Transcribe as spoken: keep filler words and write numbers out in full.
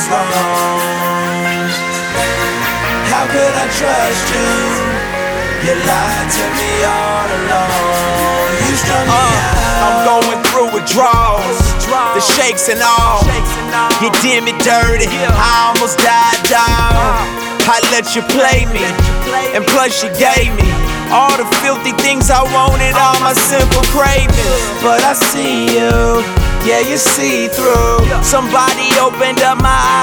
wrong. How could I trust you? You lied to me all along. You strung me uh, out. I'm going through withdrawals, the shakes and all. You did me dirty, I almost died down. I let you play me, and plus you gave me all the filthy things I wanted, all my simple cravings. But I see you, yeah, you see through. Somebody opened up my eyes.